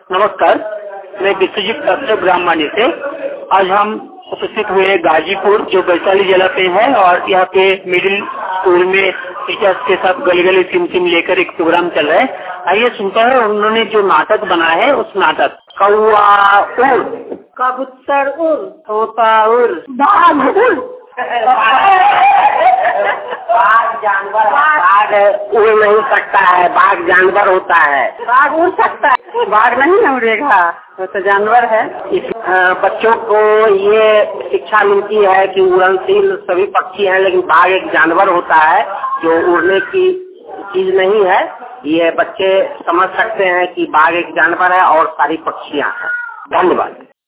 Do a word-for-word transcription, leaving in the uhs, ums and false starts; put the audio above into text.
नमस्कार, मैं विश्वजीत डॉक्टर ब्राह्मणी से। आज हम उपस्थित हुए गाजीपुर, जो वैशाली जिला पे है, और यहाँ पे मिडिल स्कूल में टीचर्स के साथ गली गली सिम सिम लेकर एक प्रोग्राम चल रहा है। आइए सुनते हैं उन्होंने जो नाटक बनाया है। उस नाटक कौआ उड़, कबूतर उड़, तोता उड़, बाघ उड़, बाघ जानवर, बाघ उड़ नहीं सकता है, बाघ जानवर होता है। बाघ उड़ सकता है, बाघ नहीं न उड़ेगा, वो तो जानवर है। इस बच्चों को ये शिक्षा मिलती है कि उड़नशील सभी पक्षी हैं, लेकिन बाघ एक जानवर होता है जो उड़ने की चीज नहीं है। ये बच्चे समझ सकते हैं कि बाघ एक जानवर है और सारी पक्षियां हैं। धन्यवाद।